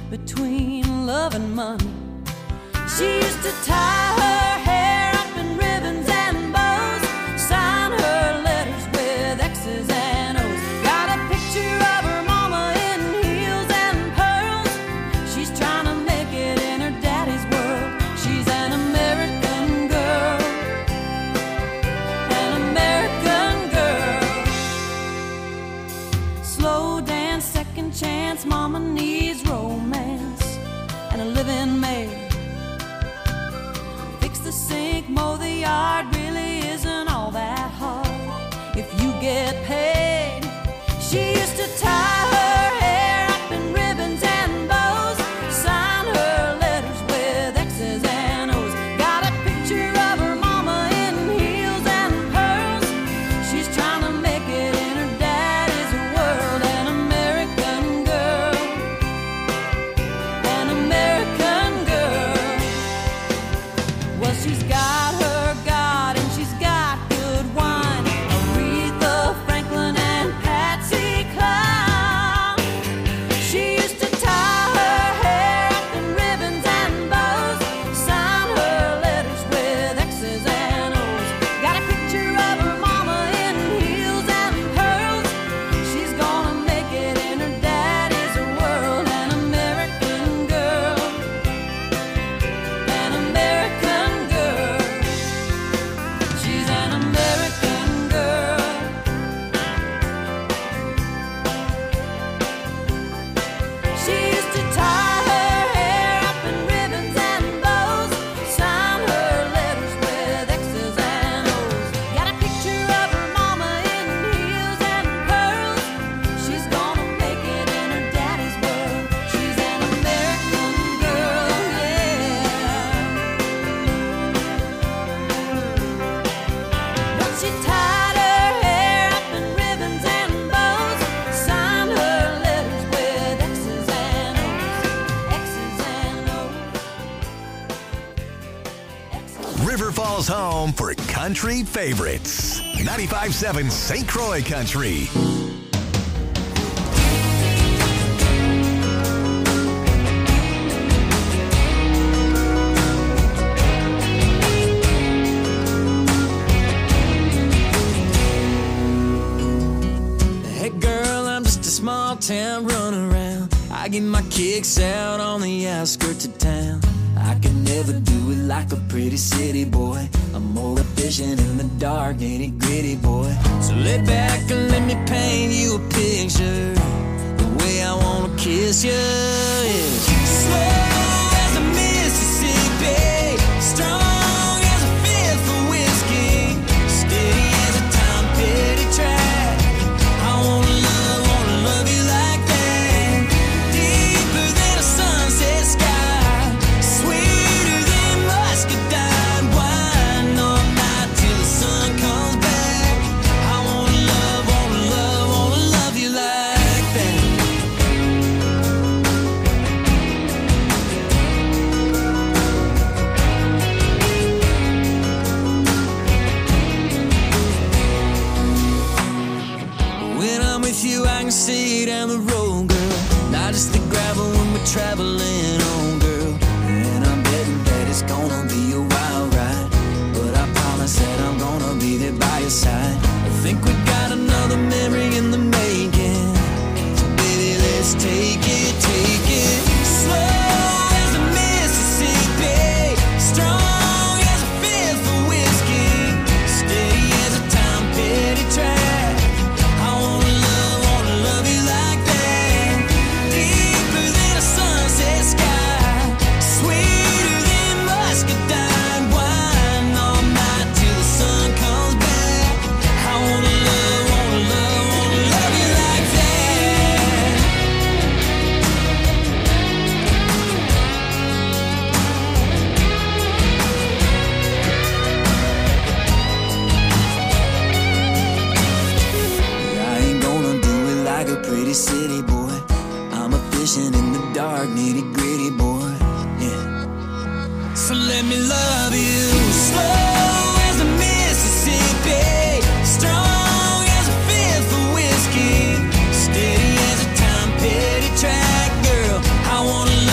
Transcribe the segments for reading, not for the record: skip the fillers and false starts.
between love and money. She used to tie her hair up in ribbons and bows, sign her letters with X's and O's. Got a picture of her mama in heels and pearls. She's trying to make it in her daddy's world. She's an American girl, an American girl. Slow dance, second chance, mama needs romance and a living maid. Fix the sink, mow the yard, really isn't all that hard if you get paid. She used to tie her hair up in ribbons and bows, sign her letters with X's and O's. Got a picture of her mama in heels and pearls. She's trying to make it in her daddy's world. An American girl, an American girl. Well, she's got her God and she's got good wine. Aretha Franklin and Patsy Cline. She used to tie her hair up in ribbons and bows, sign her letters with X's and O's. Got a picture of her mama in heels and pearls. She's gonna make it in her daddy's world. An American girl, an American girl. She's an American girl. She used to tie her hair up in ribbons and bows, sign her letters with X's and O's. Got a picture of her mama in heels and pearls. She's gonna make it in her daddy's world. She's an American girl, yeah. But she tied her hair up in ribbons and bows, signed her letters with X's and O's, X's and O's. River Falls home for country favorites. 95.7 St. Croix Country. Hey girl, I'm just a small town running around. I get my kicks out on the outskirts of town. I can never do it like a pretty city boy. I'm more efficient in the dark, nitty gritty boy. So lay back and let me paint you a picture, the way I wanna kiss you. Yeah. Slow as the Mississippi, strong as a fifth of whiskey, steady as a Tom Petty track. I wanna love you like that. Deeper than a sunset sky, sweeter than muscadine wine. All night till the sun comes back. I wanna love you like that. When I'm with you, I can see down the road, girl. Not just the gravel when we're traveling on, girl. And I'm betting that it's gonna be a wild ride, but I promise that I'm gonna be there by your side. I think we got another memory in the making, so baby, let's take it, take it. Slow as the Mississippi, strong as a fifth of whiskey, steady as a Tom Petty track. I wanna love you like that. Deeper than a sunset sky, sweeter than muscadine wine. All night till the sun comes back. I wanna love you like that. I ain't gonna do it like a pretty city boy. I'm a fishing in the dark, nitty gritty boy. Yeah. So let me love you slow as the Mississippi, strong as a fifth of whiskey, steady as a Tom Petty track, girl. I wanna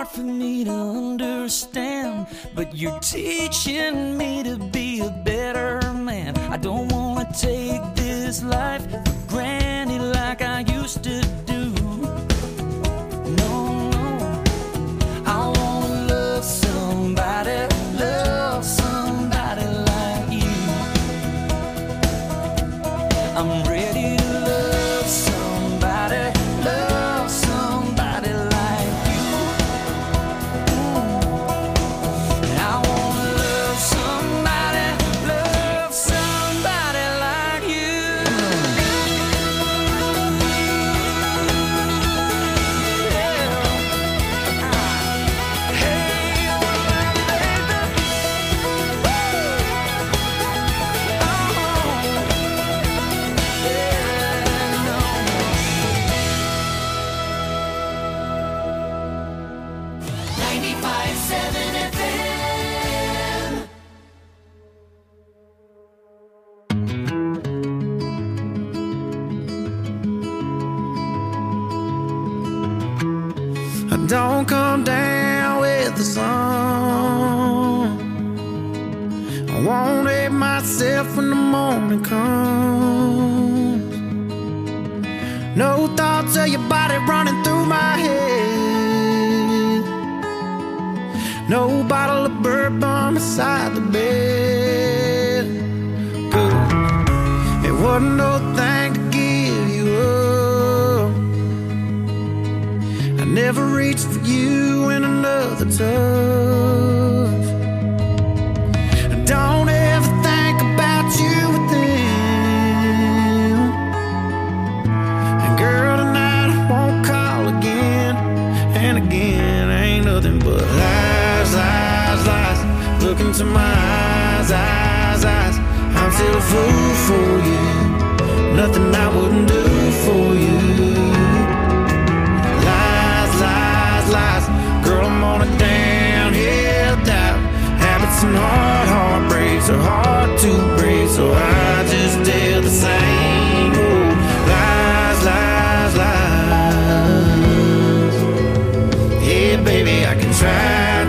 hard for me to understand, but you're teaching me to be a better man. I don't wanna take this life for granted like I used to do. No, no, I wanna love somebody like you. I'm ready to love somebody like you. And I wanna love somebody like you. Don't come down with the sun. I won't hate myself when the morning comes. No thoughts of your body running through my head. No bottle of bourbon beside the bed. Good. It wasn't no thing to give you up. I never reached for you in another touch. I don't ever think about you with them. And girl, tonight I won't call again. And again, ain't nothing but lies, lies, lies. Look into my eyes, eyes, eyes. I'm still a fool for you. Nothing I wouldn't do for you. Lies. Girl, I'm on a downhill dive. Habits and heartbreaks are hard to break, so I just tell the same old lies, lies, lies. Yeah, baby, I can try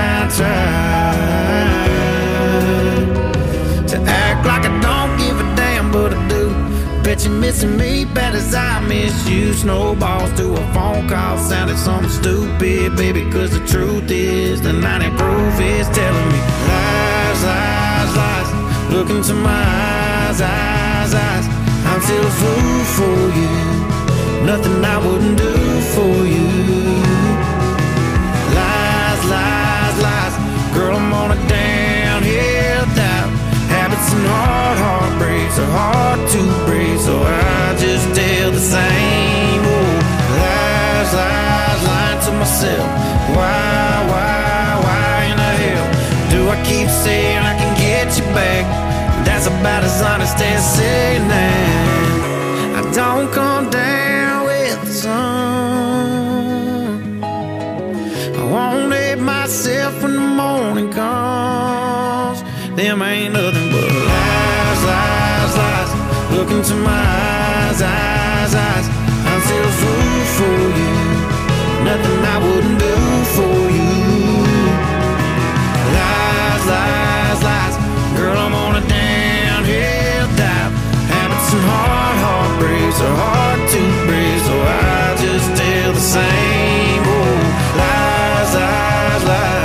to act like I don't give a damn, but I do. Bet you're missing me bad as I miss you. Snowballs to a phone call sounded something stupid, baby, cause the truth is the 90 proof is telling me lies, lies, lies. Look into my eyes, eyes, eyes. I'm still a fool for you. Nothing I wouldn't do for you. Lies, lies, lies. Girl, I'm on a downhill dive. Habits and heartbreaks are hard to break, so I just tell the same old lies, lies, lying to myself. Why in the hell do I keep saying I can get you back? That's about as honest as saying that I don't come down with the sun. I won't hate myself when the morning comes. Them ain't nothing but lies, lies, lies. Look into my eyes, eyes, eyes. I'm still a fool for you. Nothing I wouldn't do for you. Lies, lies, lies. Girl, I'm on a downhill dive. Habits and heartbreaks are hard to break, so I just tell the same old lies, lies, lies.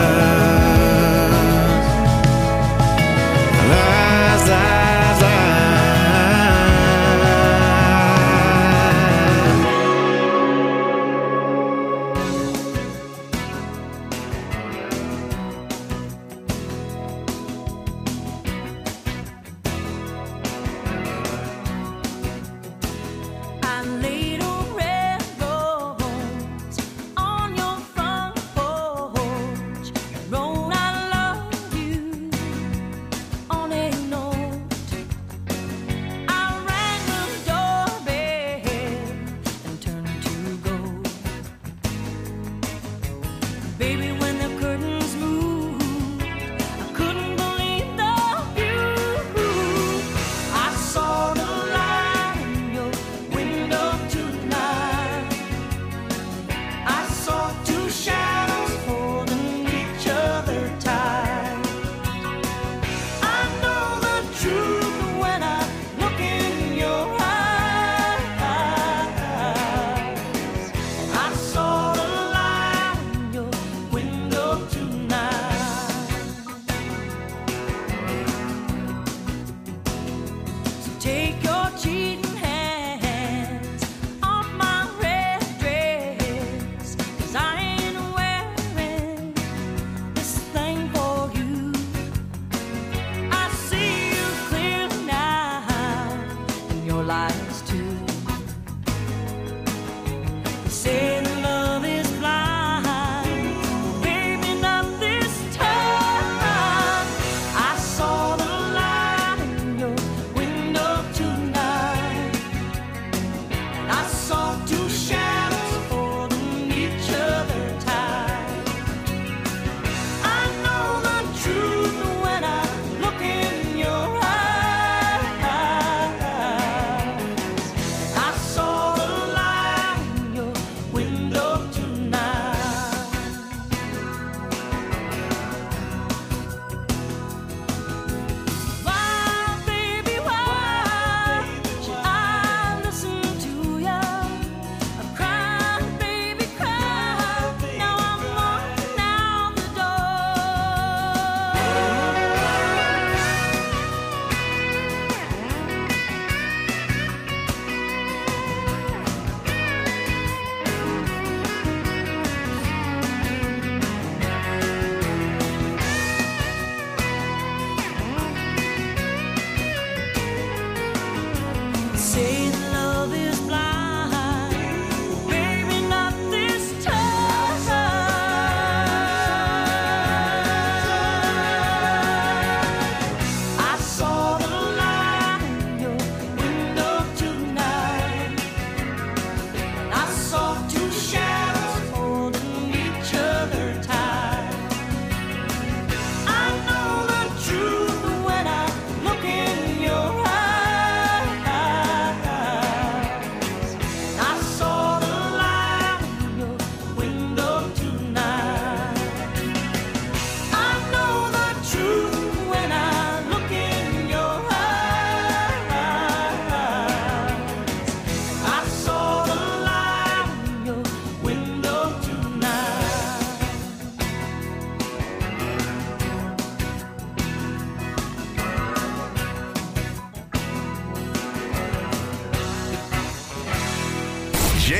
Lies, lies, lies.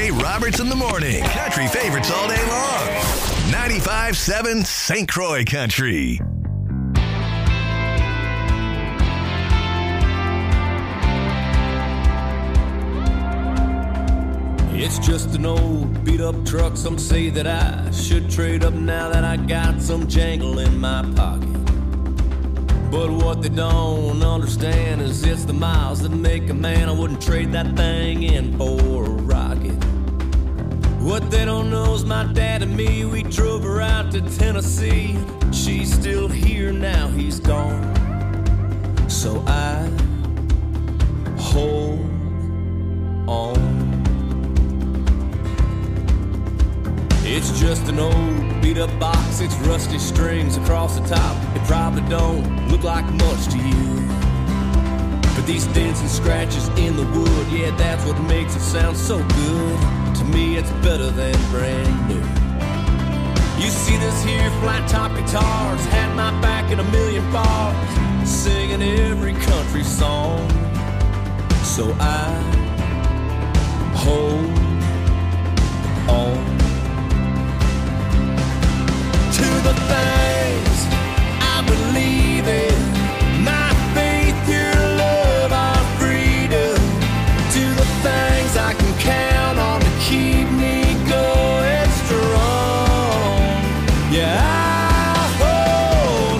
BJ Roberts in the morning. Country favorites all day long. 95.7 St. Croix Country. It's just an old beat-up truck. Some say that I should trade up now that I got some jangle in my pocket. But what they don't understand is it's the miles that make a man. I wouldn't trade that thing in for a rocket. What they don't know is my dad and me, we drove her out to Tennessee. She's still here now, he's gone. So I hold on. It's just an old beat-up box, it's rusty strings across the top. It probably don't look like much to you, but these dents and scratches in the wood, yeah, that's what makes it sound so good. To me, it's better than brand new. You see this here flat-top guitars had my back in a million bars, singing every country song. So I hold on to the things I believe in, my faith, your love, our freedom, to the things I can count on to keep me going strong. Yeah, I hold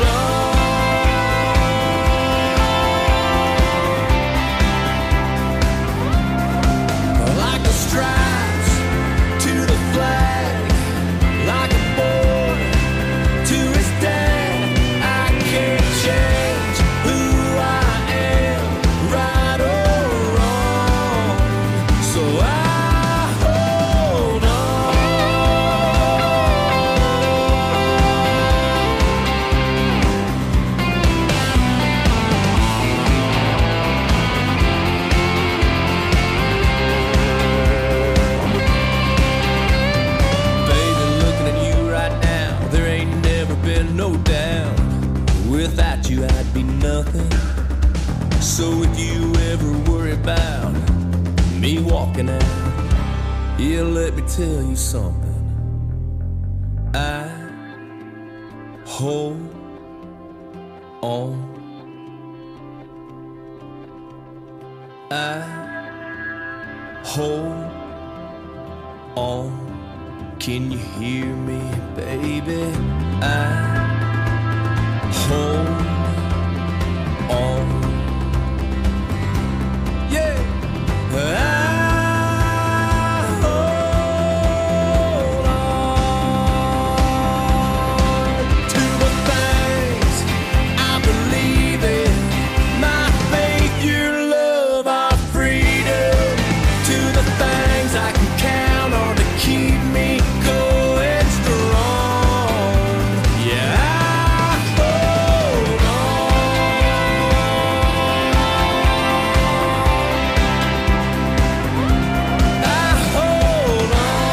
on like the stripes to the flag, like a boy to his dad. I can't change who I am, right or wrong. So I hold Baby, looking at you right now, there ain't never been no doubt. Without you, I'd be nothing. So if you ever worry about me walking out, yeah, let me tell you something. I hold on. I hold on. Can you hear me, baby? I hold on. Yeah. I hold on to the things I believe in, my faith, your love, our freedom, to the things I can count on to keep me going strong. Yeah, I hold on. I hold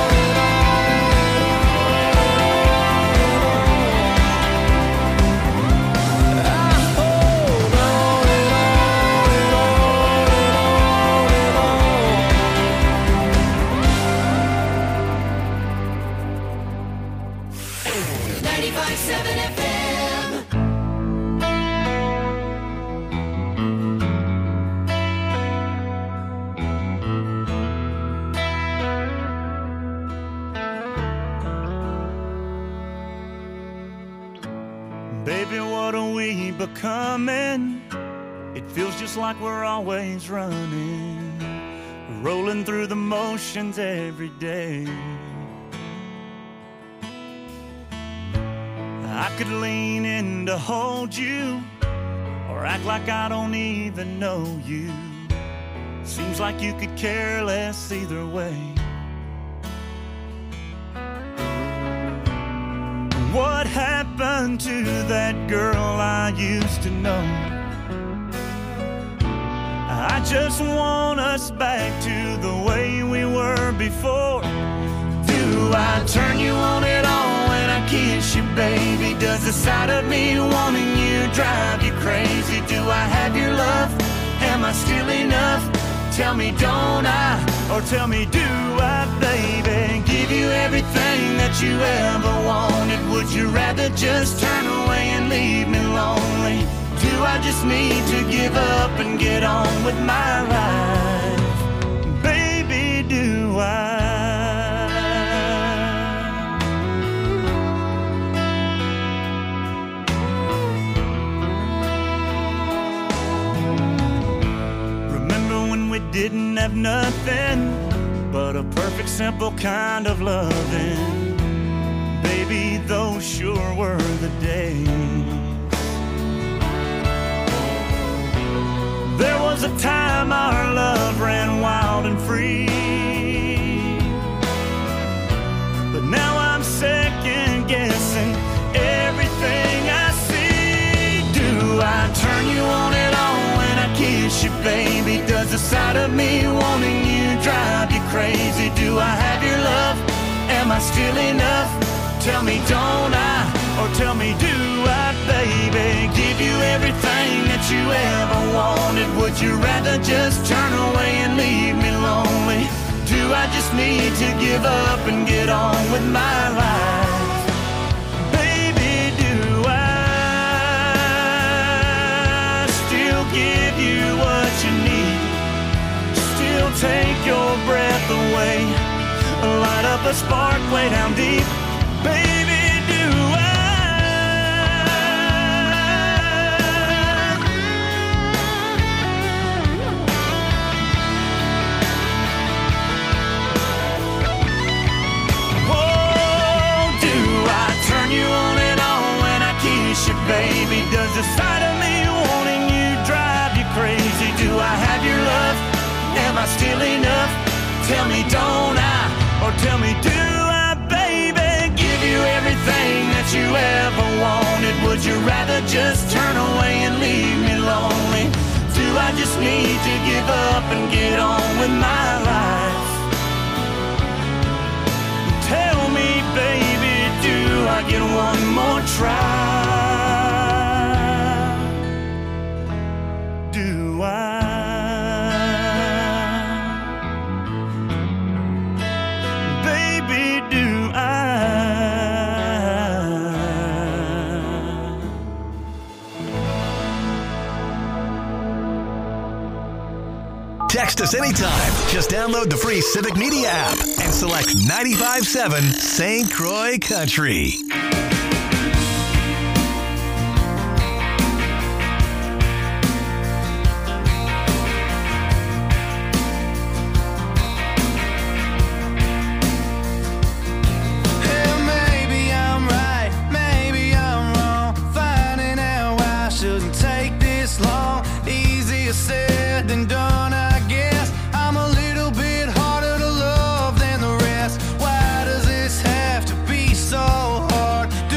on. I hold on. 95.7 FM. Baby, what are we becoming? It feels just like we're always running, rolling through the motions every day. I could lean in to hold you, or act like I don't even know you. Seems like you could care less either way. What happened to that girl I used to know? I just want us back to the way we were before. Do I turn you on at all when I kiss you, baby? Does the sight of me wanting you drive you crazy? Do I have your love? Am I still enough? Tell me, don't I Or tell me, do I, baby, give you everything that you ever wanted? Would you rather just turn away and leave me lonely? Do I just need to give up and get on with my life? Baby, do I? We didn't have nothing but a perfect, simple kind of loving. Baby, those sure were the days. There was a time our love ran wild and free, but now I'm second guessing everything I see. Do I turn you on and on when I kiss you, baby? Does the sight of me wanting you drive you crazy? Do I have your love? Am I still enough? Tell me, don't I? Or tell me, do I, baby? Give you everything that you ever wanted. Would you rather just turn away and leave me lonely? Do I just need to give up and get on with my life? Baby, do I still give you what you need? Still take your breath away, light up a spark way down deep. Baby, do oh, do I turn you on and on when I kiss you, baby? Does the sight of me wanting you drive you crazy? Do I have your love? Am I still enough? Tell me, don't I? Or tell me, do I, baby? Give you everything that you ever wanted. Would you rather just turn away and leave me lonely? Do I just need to give up and get on with my life? Tell me, baby, do I get one more try? Do I? Text us anytime. Just download the free Civic Media app and select 95.7 St. Croix Country. Said and done, I guess. I'm a little bit harder to love than the rest. Why does this have to be so hard?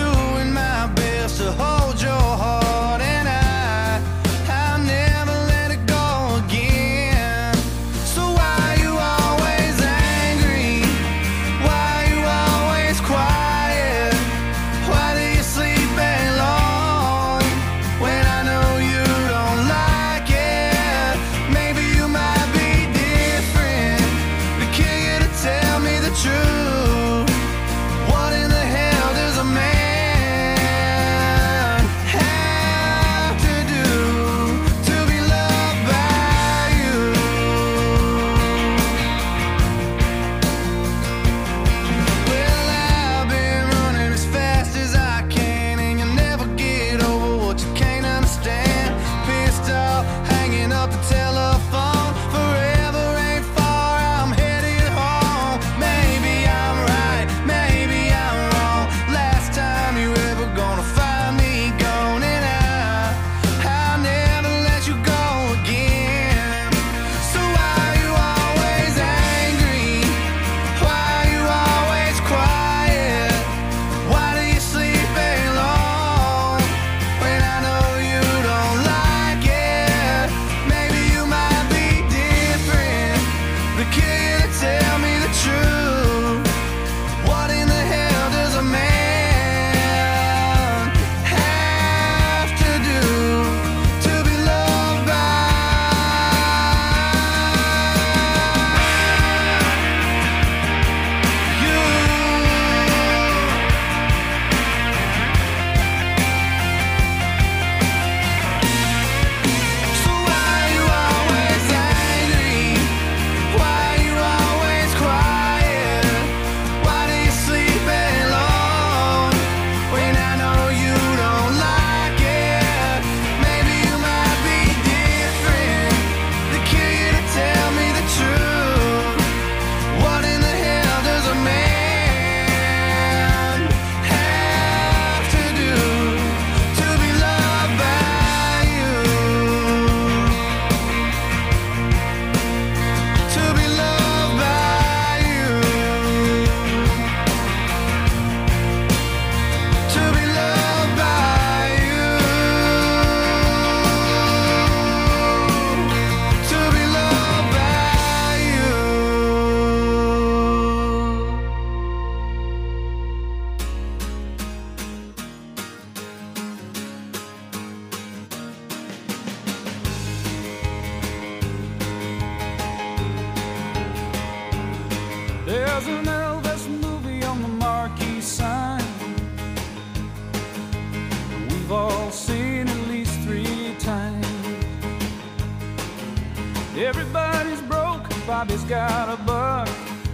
Everybody's broke, Bobby's got a buck.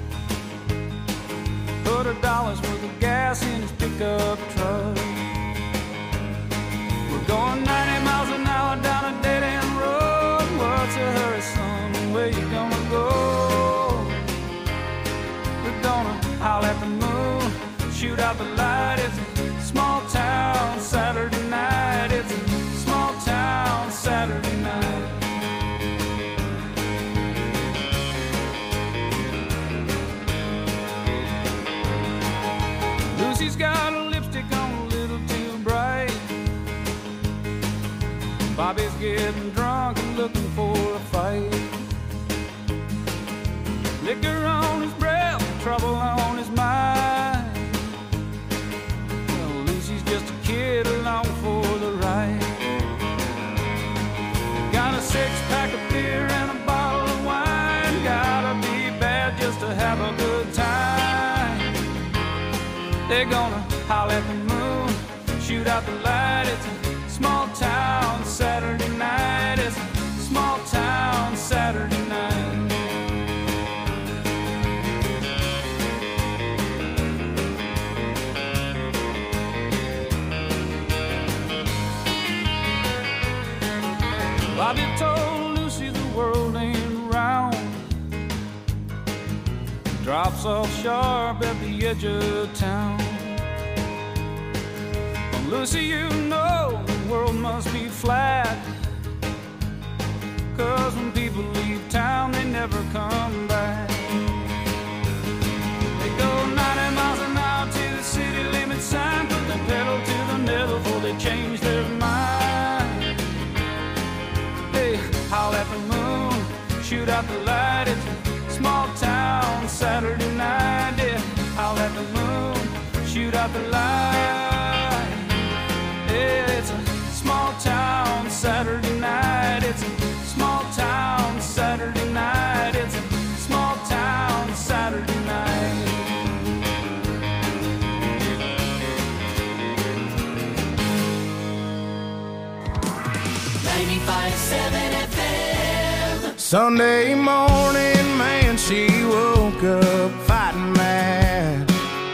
Put $1 worth of gas in his pickup truck. We're going 90 miles an hour down a dead-end road. What's a hurry, son? Where you gonna go? We're gonna howl at the moon, shoot out the light. It's a small town Saturday night. It's a small town Saturday night. Lucy's got a lipstick on a little too bright. Bobby's getting drunk and looking for a fight. Liquor on his breath, trouble on his mind. Well, Lucy's just a kid along for the ride. Got a 6-pack of beer and a bottle of wine. Gotta be bad just to have a good time. They're gonna howl at the moon, shoot out the light. It's a small town Saturday night. It's a small town Saturday night. Bobby told Lucy the world ain't round. Drops off sharp at the edge of town. Well, Lucy, you know the world must be flat. 'Cause when people leave town, they never come back. They go 90 miles an hour to the city limit sign. Put the pedal to the metal before they change their mind. They howl at the moon, shoot out the light. It's a small town Saturday night. Yeah, howl at the moon, shoot out the light. Yeah, it's a small town Saturday night. It's a small town Saturday night. It's a small town Saturday night. 95.7 FM. Sunday morning, man, she woke up fighting mad,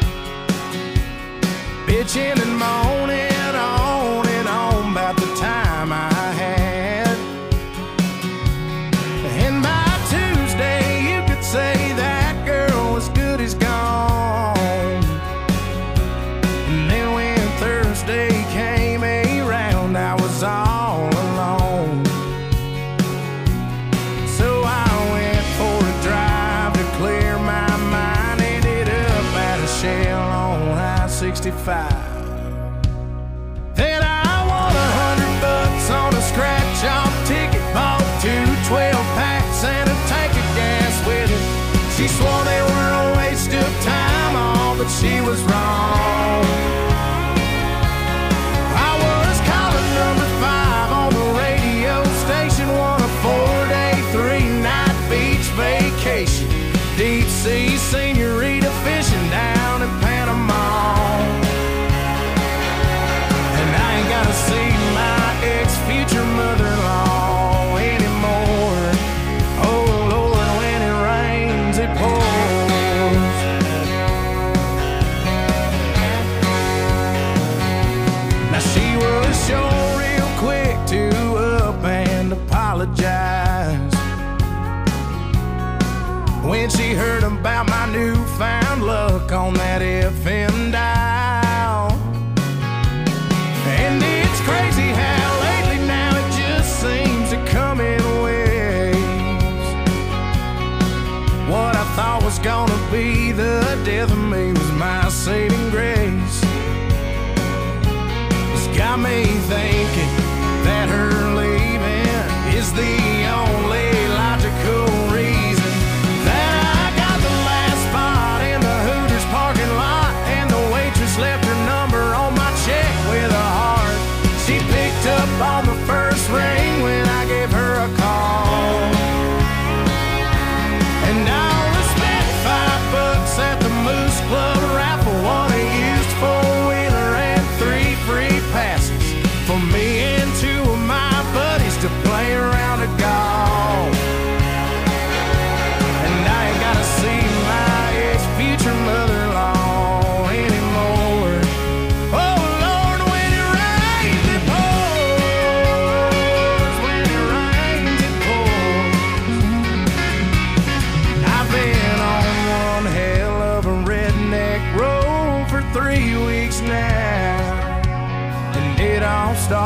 bitching and moaning on and on about the time I had. And by Tuesday, you could say that girl was good as gone. And then when Thursday came around, I was all alone. So I went for a drive to clear my mind. Ended up at a Shell on I-65. Then I won $100 on a scratch-off ticket. Bought 2 12-packs and a tank of gas with it. She swore they were a waste of time, all, but she was wrong. I was calling number 5 on the radio station. Won a 4-day, 3-night beach vacation. Deep sea senorita fishing down in Panama. And I ain't gotta see my ex-future mother-in-law anymore. Oh Lord, when it rains, it pours. Now she was sure real quick to up and apologize when she heard about my newfound luck on that FM dial. And it's crazy how lately now it just seems to come in waves. What I thought was gonna be the death of me was my saving grace. It's got me thinking that her leaving is the only logical reason that I got the last spot in the Hooters parking lot. And the waitress left her number on my check with a heart. She picked up on the first ring when I gave her a call. And I only spent $5 at the Moose Club raffle. Won a used 4-wheeler and 3 free passes for me and 2 of my buddies to play around a golf.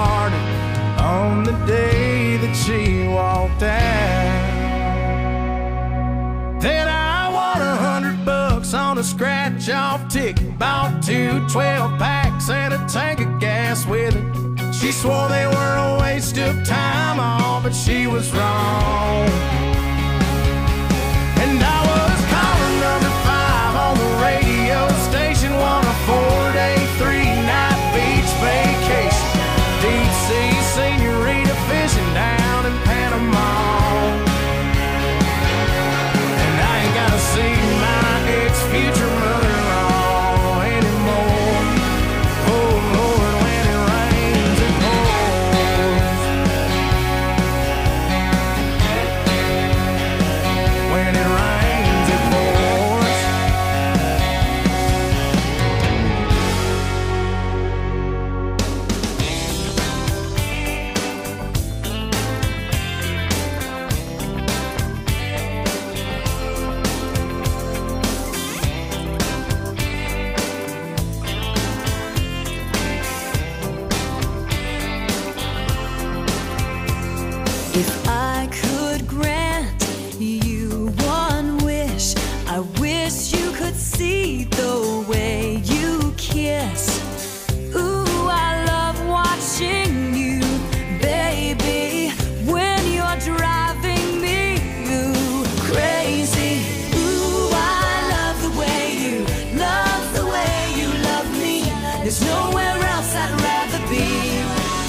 hearted on the day that she walked out. Then I won $100 on a scratch-off ticket, bought 2 12-packs and a tank of gas with it. She swore they were a waste of time, all, but she was wrong. And I was caller number 5 on the radio station, won a 4-day, 3-night beach vacation. Deep sea senorita fishing down in Panama. And I ain't gotta see my ex-future mother-in-law anymore. Oh Lord, when it rains it pours. When it rains it pours. If I could grant you one wish, I wish you could see the way you kiss. Ooh, I love watching you, baby, when you're driving me crazy. Ooh, I love the way you love me. There's nowhere else I'd rather be.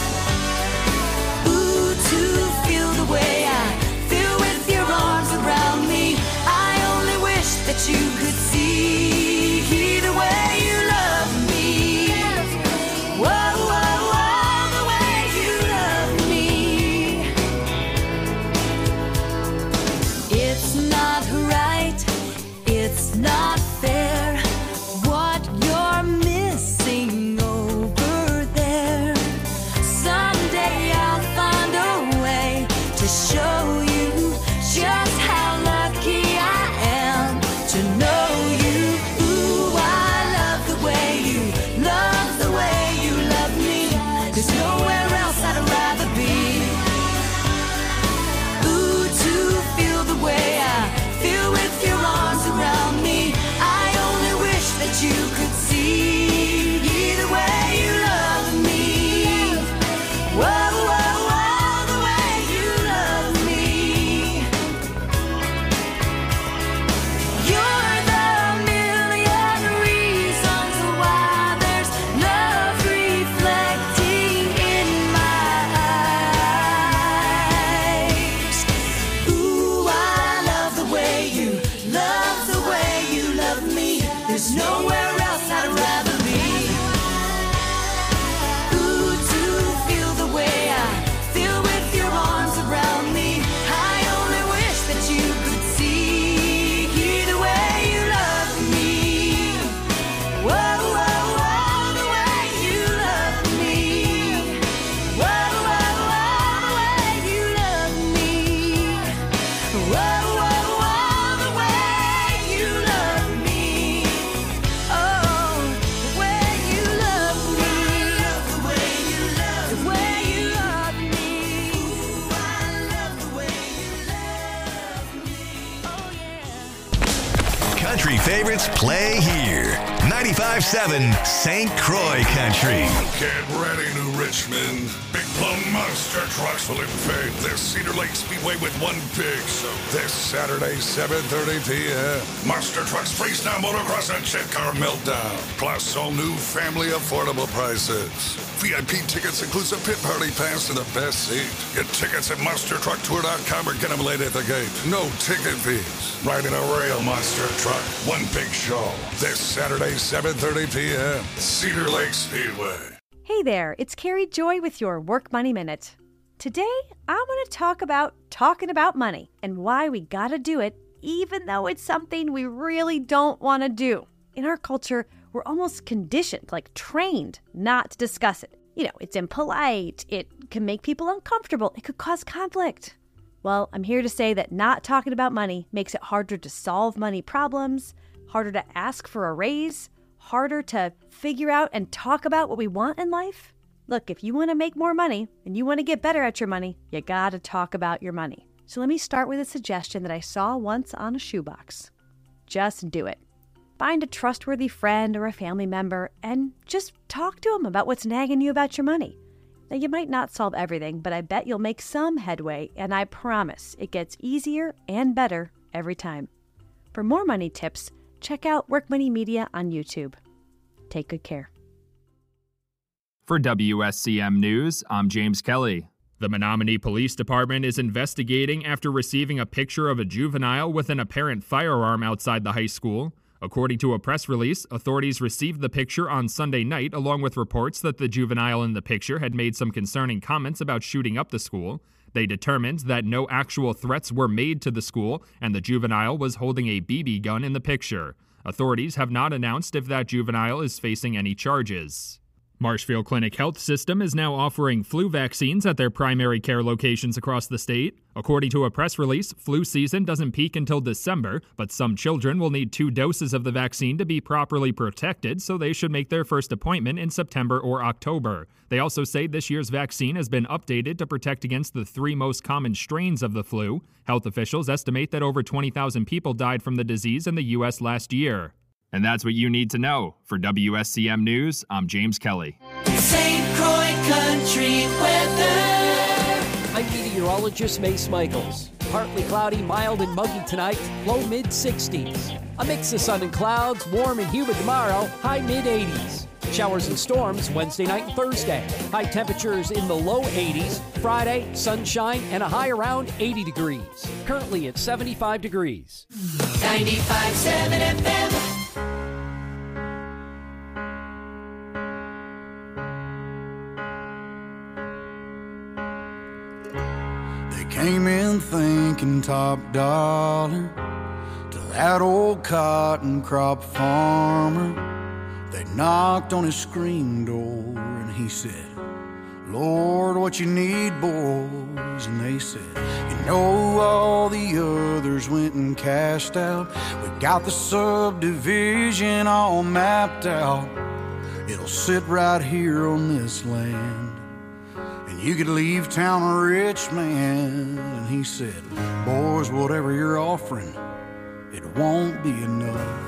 Ooh, to feel the way I feel with your arms around me. I only wish that you could see the way you love me. Whoa, whoa, whoa, the way you love me. It's not right, it's not fair, what you're missing over there. Someday I'll find a way to show you just how lucky I am to know you. Ooh, I love the way you love me. There's nowhere else I'd rather be. Ooh, to feel the way I feel with your arms around me. I only wish that you could see the way you love me. Whoa, whoa, whoa, the way you love me. You're the million reasons why there's love reflecting in my eyes. Ooh, I love the way you love me. There's nowhere else I'd rather be. Ooh, to feel the way I feel with your arms around me. I only wish that you could see the way you love me. Whoa, whoa, whoa, the way you love me. Whoa, whoa, whoa, the way you love me. Whoa, whoa, whoa, the way you love me. Oh, the way you love me. The way you love me. The way you love me. Ooh, I love the way you love me. Oh, yeah. Country favorites play here. 95.7 St. Croix Country. Get ready, New Richmond. Big Plum Monster Trucks will invade the Cedar Lake Speedway with one big show. This Saturday, 7:30 p.m. Monster Trucks Freestyle Motocross and Jet Car Meltdown. Plus, all new family affordable prices. VIP tickets includes a pit party pass and the best seat. Get tickets at monstertrucktour.com or get them late at the gate. No ticket fees. Riding a real monster truck. One big show. This Saturday, 7:30 p.m. Cedar Lake Speedway. Hey there, it's Carrie Joy with your Work Money Minute. Today, I want to talk about talking about money and why we gotta do it even though it's something we really don't want to do. In our culture, we're almost conditioned, like trained, not to discuss it. You know, it's impolite, it can make people uncomfortable, it could cause conflict. Well, I'm here to say that not talking about money makes it harder to solve money problems, harder to ask for a raise, harder to figure out and talk about what we want in life. Look, if you want to make more money and you want to get better at your money, you got to talk about your money. So let me start with a suggestion that I saw once on a shoebox. Just do it. Find a trustworthy friend or a family member and just talk to them about what's nagging you about your money. Now, you might not solve everything, but I bet you'll make some headway, and I promise it gets easier and better every time. For more money tips, check out Work Money Media on YouTube. Take good care. For WSCM News, I'm James Kelly. The Menominee Police Department is investigating after receiving a picture of a juvenile with an apparent firearm outside the high school. According to a press release, authorities received the picture on Sunday night, along with reports that the juvenile in the picture had made some concerning comments about shooting up the school. They determined that no actual threats were made to the school, and the juvenile was holding a BB gun in the picture. Authorities have not announced if that juvenile is facing any charges. Marshfield Clinic Health System is now offering flu vaccines at their primary care locations across the state. According to a press release, flu season doesn't peak until December, but some children will need 2 doses of the vaccine to be properly protected, so they should make their first appointment in September or October. They also say this year's vaccine has been updated to protect against the 3 most common strains of the flu. Health officials estimate that over 20,000 people died from the disease in the U.S. last year. And that's what you need to know. For WSCM News, I'm James Kelly. St. Croix Country weather. I'm meteorologist Mace Michaels. Partly cloudy, mild and muggy tonight, low mid-60s. A mix of sun and clouds, warm and humid tomorrow, high mid-80s. Showers and storms Wednesday night and Thursday. High temperatures in the low 80s. Friday, sunshine and a high around 80 degrees. Currently at 75 degrees. 95.7 FM. Came in thinking top dollar to that old cotton crop farmer. They knocked on his screen door and he said, Lord, what you need, boys? And they said, you know all the others went and cashed out. We got the subdivision all mapped out. It'll sit right here on this land. You could leave town a rich man. And he said, boys, whatever you're offering, it won't be enough.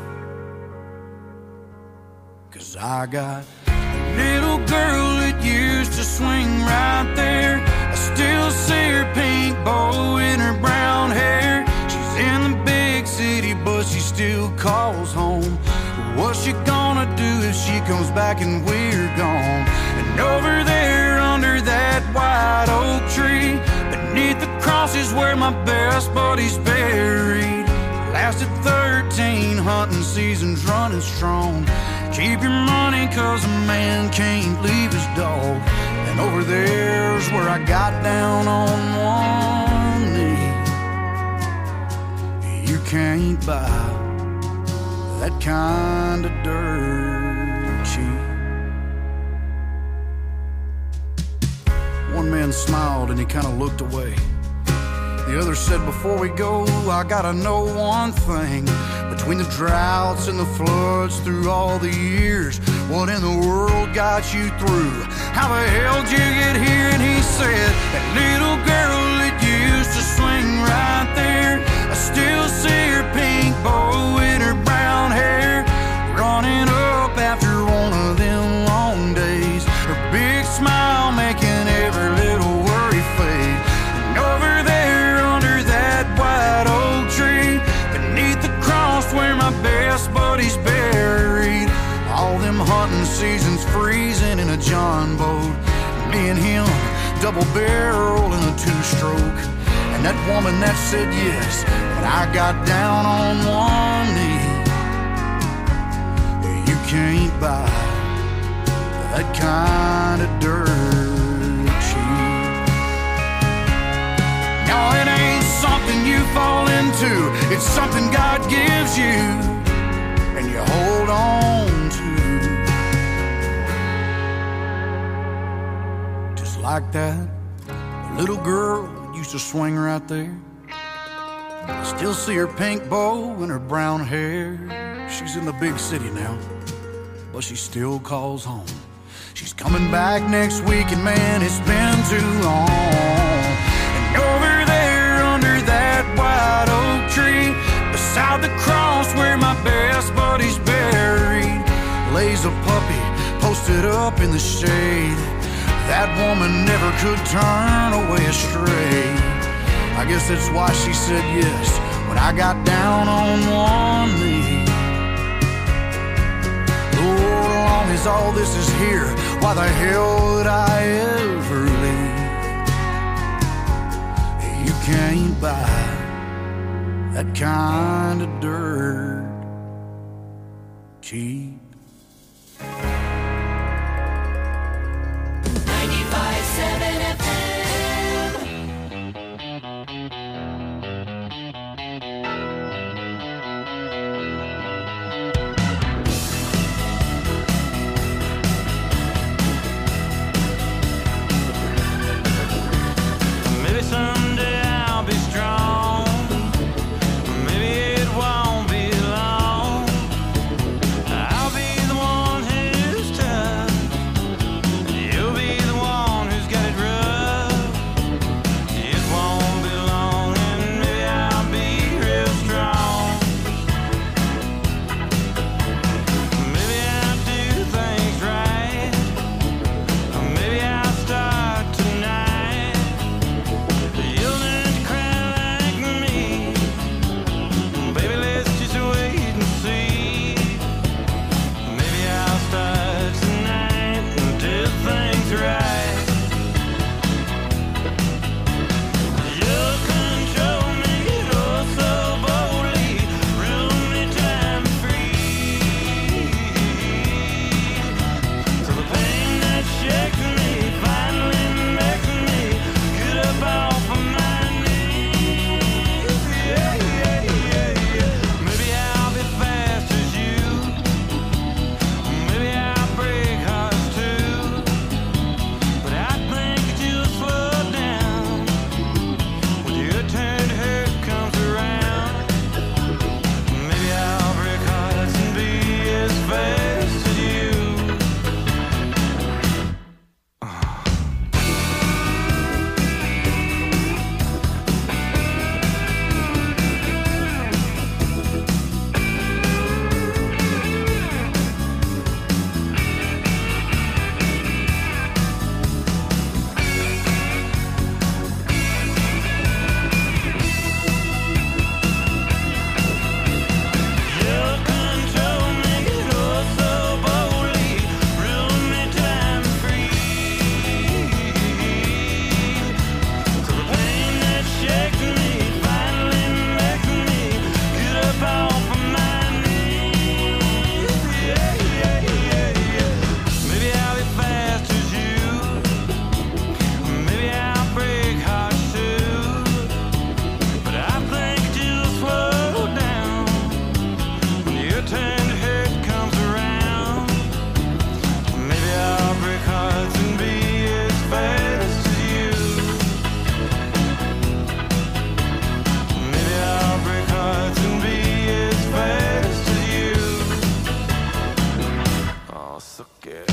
'Cause I got a little girl that used to swing right there. I still see her pink bow in her brown hair. She's in the big city, but she still calls home. What's she gonna do if she comes back and we're gone? And over there under that white oak tree, beneath the cross is where my best buddy's buried. Lasted 13 hunting seasons running strong. Keep your money 'cause a man can't leave his dog. And over there's where I got down on one knee. You can't buy that kind of dirt cheap. One man smiled and he kind of looked away. The other said, before we go, I gotta know one thing. Between the droughts and the floods through all the years, what in the world got you through? How the hell did you get here? And he said, that little girl that used to swing right there, I still see her pink bow in her brown hair, running up after one of them long days. Her big smile making every little worry fade. And over there under that white oak tree, beneath the cross where my best buddy's buried, all them hunting seasons freezing in a John boat, me and him double barrel in a 2-stroke. And that woman that said yes, but I got down on one knee. You can't buy that kind of dirt cheap. No, it ain't something you fall into. It's something God gives you and you hold on to. Just like that, the little girl used to swing right there. I still see her pink bow and her brown hair. She's in the big city now, but she still calls home. She's coming back next week, and man, it's been too long. And over there under that white oak tree, beside the cross where my best buddy's buried, lays a puppy posted up in the shade. That woman never could turn away astray. I guess that's why she said yes when I got down on one knee. Oh, as long as all this is here, why the hell would I ever leave? You can't buy that kind of dirt cheap. 95.7 FM. Maybe someday I'll be strong. Maybe it won't be long. I'll be the one who's tough. You'll be the one who's got it rough. It won't be long, and maybe I'll be real strong. Maybe I'll do things right. Maybe I'll start tonight. You'll learn to cry like me. Baby, let's just wait and see. Maybe I'll start tonight and do things right. You'll control me, oh so boldly, rule me time free. So the pain that shakes me finally makes me get up off of my knees. Yeah, yeah, yeah, yeah. Maybe I'll be fast as you. Maybe I'll break hearts too. But I think that you'll slow down when your turn hurt comes around. Maybe I'll break hearts and be as fast as you. You'll control me, oh so boldly, rule me time free. So the pain that shakes me finally makes me get up off of my knees. Yeah, yeah, yeah, yeah. Maybe I'll be fast as you. Maybe I'll break hearts too. But I think that you'll slow down when your turn to hurt comes around. Maybe I'll break hearts and be as fast as you. Maybe I'll break hearts and be as fast as you. Oh, so good.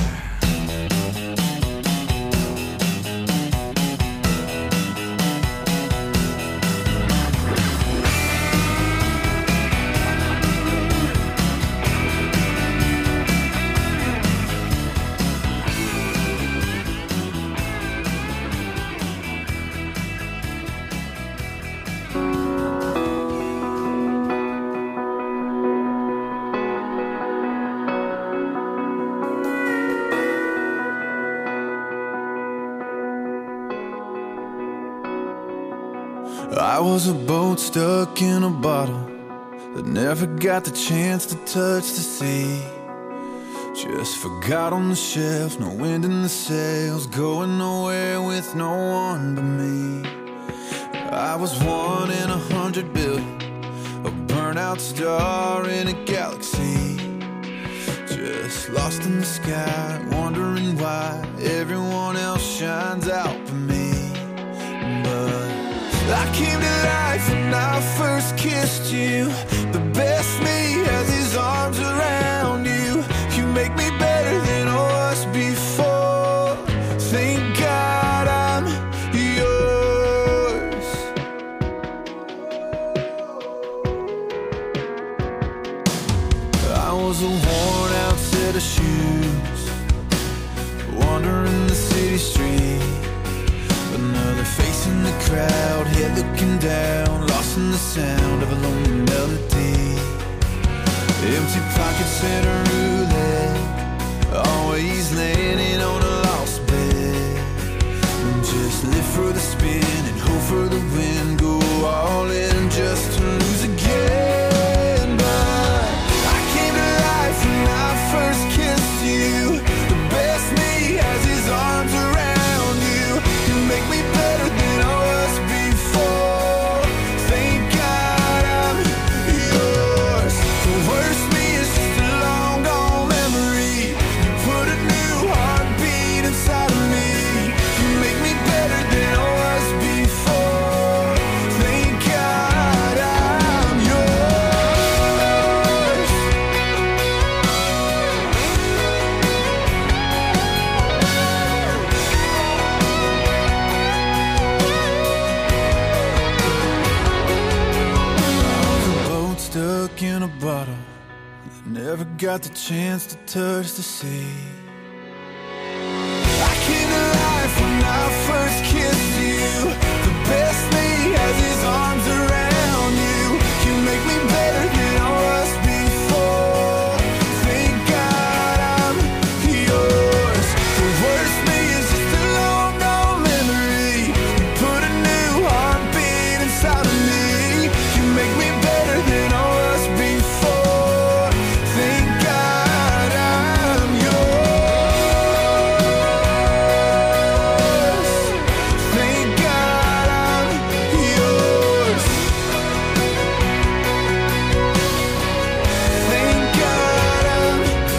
I was a boat stuck in a bottle that never got the chance to touch the sea. Just forgot on the shelf, no wind in the sails, going nowhere with no one but me. I was 1 in 100 billion, a burnout star in a galaxy. Just lost in the sky, wondering why everyone else shines out for me. But I came to life when I first kissed you. The best me has his arms around you. You make me better than I was before. breaking down, lost in the sound of a lonely melody. Empty pockets and a roulette, always landing on a lost bet. Just live for the spin and hope for the win, go all in just to lose again. But I came to life when I first kissed you. The best me has his arms around you. You make me better than I was before. Thank God I'm yours. The worst me is just a long gone memory. You put a new heartbeat inside of me. You make me better than I was before. Thank God I'm yours. I was a boat stuck in a bottle that never got the chance to touch the sea. I came to life when I first kissed you. The best me has his arms around you. You make me better than I was before. Thank God I'm yours. The worst me is just a long gone memory. You put a new heartbeat inside of me. You make me better than I was before. Thank God I'm yours. Thank God I'm yours. Thank God I'm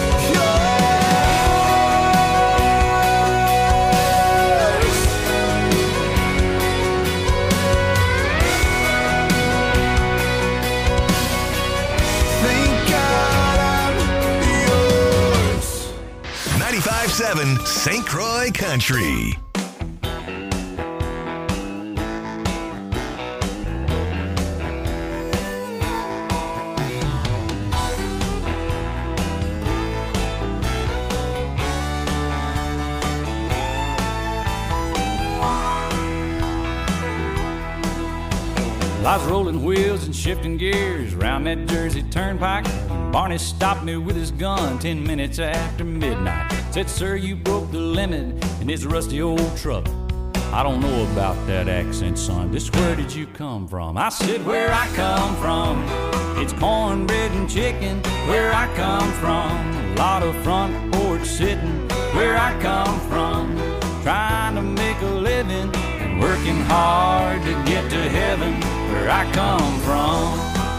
yours. Thank God I'm yours. 95.7 St. Croix Country. Well, I was rolling wheels and shifting gears around that Jersey turnpike. Barney stopped me with his gun 10 minutes after midnight. Said, sir, you broke the limit in this rusty old truck. I don't know about that accent, son. Just where did you come from? I said, where I come from, it's cornbread and chicken. Where I come from, a lot of front porch sitting. Where I come from, trying to make a living and working hard to get to heaven. Where I come from,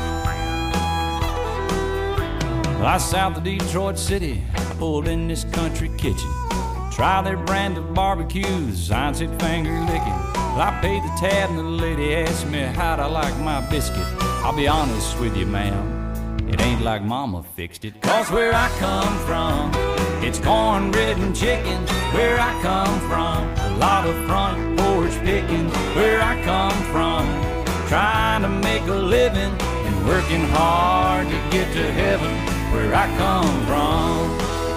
well, I was south of Detroit City. I pulled in this country kitchen. Try their brand of barbecues, sign said finger licking. Well, I paid the tab and the lady asked me how'd I like my biscuit. I'll be honest with you, ma'am, it ain't like mama fixed it. Cause where I come from, it's cornbread and chicken. Where I come from, a lot of front porch picking. Where I come from, trying to make a living and working hard to get to heaven. Where I come from.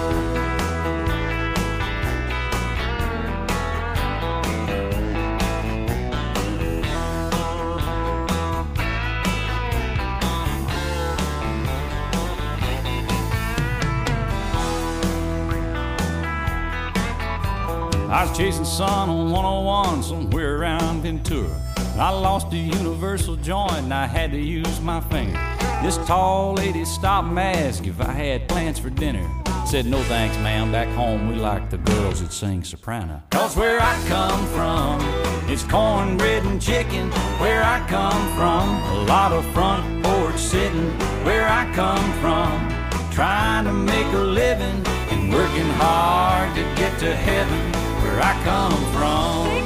I was chasing sun on 101 somewhere around Ventura. I lost a universal joint and I had to use my finger. This tall lady stopped and asked if I had plans for dinner. Said, no thanks, ma'am, back home we like the girls that sing soprano. Cause where I come from, it's cornbread and chicken. Where I come from, a lot of front porch sitting. Where I come from, trying to make a living and working hard to get to heaven. Where I come from.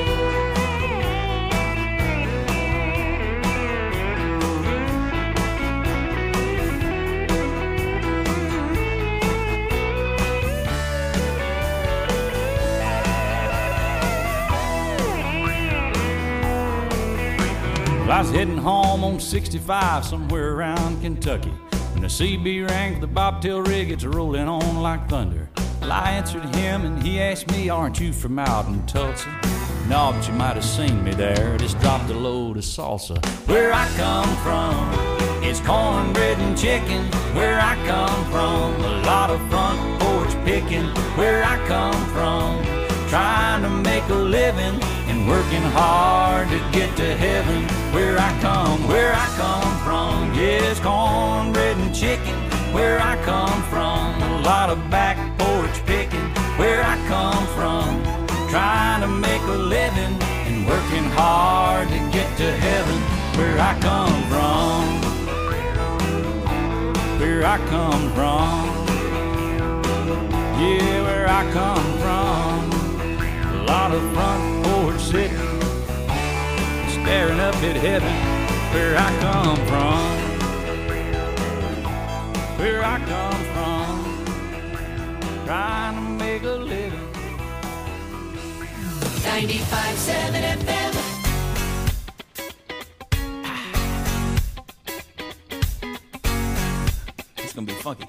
Well, I was heading home on 65 somewhere around Kentucky when the CB rang for the bobtail rig. It's rolling on like thunder. Well, I answered him and he asked me, aren't you from out in Tulsa? No, but you might have seen me there. Just dropped a load of salsa. Where I come from, it's cornbread and chicken. Where I come from, a lot of front porch picking. Where I come from, trying to make a living and working hard to get to heaven. Where I come from, yes, cornbread and chicken. Where I come from, a lot of back porch picking. Where I come from, trying to make a living and working hard to get to heaven. Where I come from, where I come from, yeah, where I come from. A lot of front porch sitting, staring up at heaven. Where I come from, where I come from, trying to make a living. 95.7 FM. It's gonna be funky.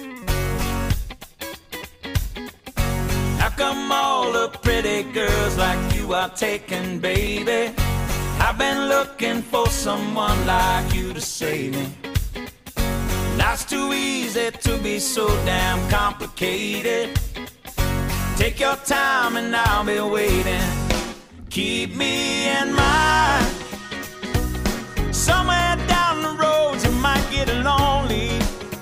How come all the pretty girls like you are taken, baby? I've been looking for someone like you to save me. Life's too easy to be so damn complicated. Take your time and I'll be waiting. Keep me in mind. Somewhere down the road you might get lonely.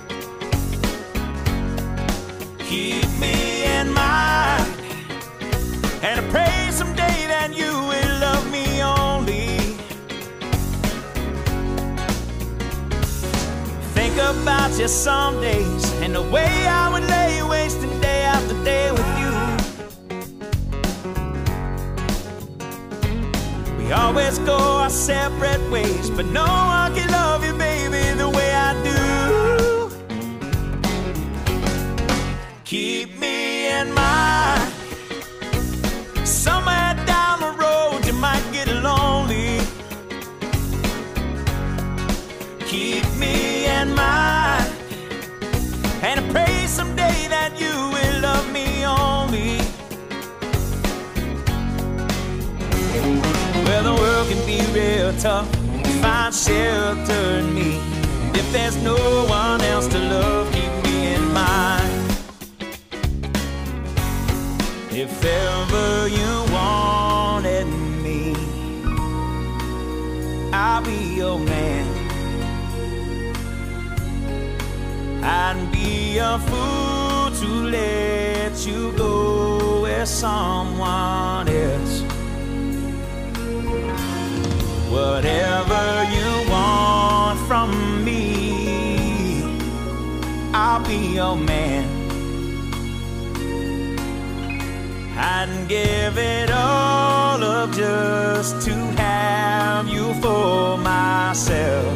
Keep me in mind. And I pray someday that you will love me only. Think about you some days and the way I would lay wasting day after day with you. We always go our separate ways, but no one can love you, baby, the way I do. Keep me in mind. Somewhere down the road you might get lonely. Keep me in mind. And I pray someday that you will love me only. Well, the world can be real tough to find shelter in me. If there's no one else to love, keep me in mind. If ever you wanted me, I'll be your man. I'd be a fool to let you go with someone else. Whatever you want from me, I'll be your man. I'd give it all up just to have you for myself.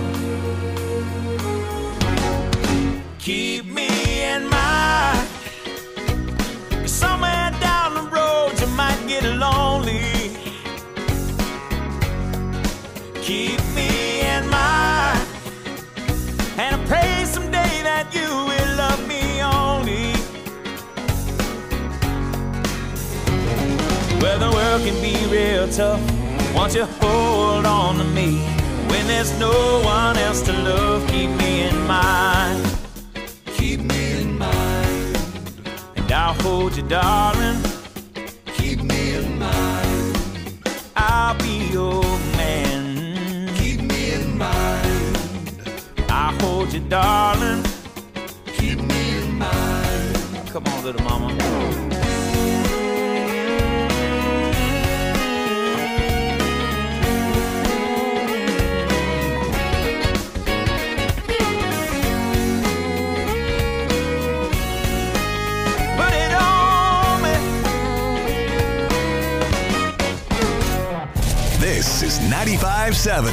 Keep me in mind. Somewhere down the road you might get lonely. Keep me in mind. And I pray someday that you will love me only. Well, the world can be real tough. Won't you hold on to me? When there's no one else to love, keep me in mind. Keep me in mind. And I'll hold you, darling. Keep me in mind. I'll be your man. Keep me in mind. I'll hold you, darling. Keep me in mind. Come on, little mama. This is 95.7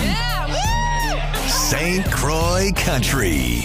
St. Croix Country.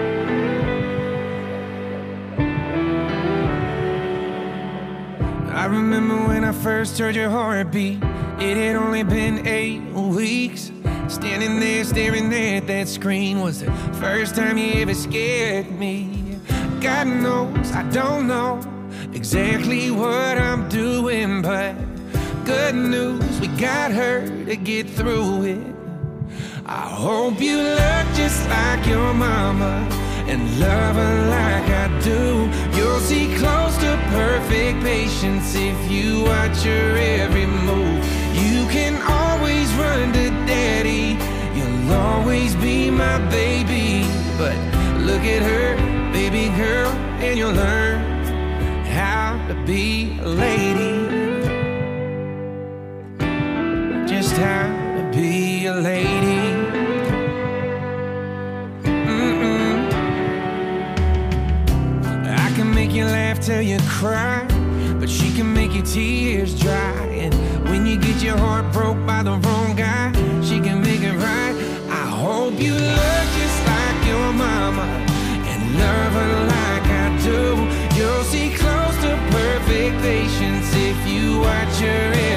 I remember when I first heard your heartbeat. It had only been 8 weeks. Standing there staring at that screen was the first time you ever scared me. God knows I don't know exactly what I'm doing, but good news, we got her to get through it. I hope you look just like your mama and love her like I do. You'll see close to perfect patience if you watch her every move. You can always run to daddy, you'll always be my baby. But look at her, baby girl, and you'll learn how to be a lady. Just how to be a lady. I can make you laugh till you cry, but she can make your tears dry. And when you get your heart broke by the wrong guy, she can make it right. I hope you look just like your mama and love her like I do. You'll see close to perfect patience if you watch her.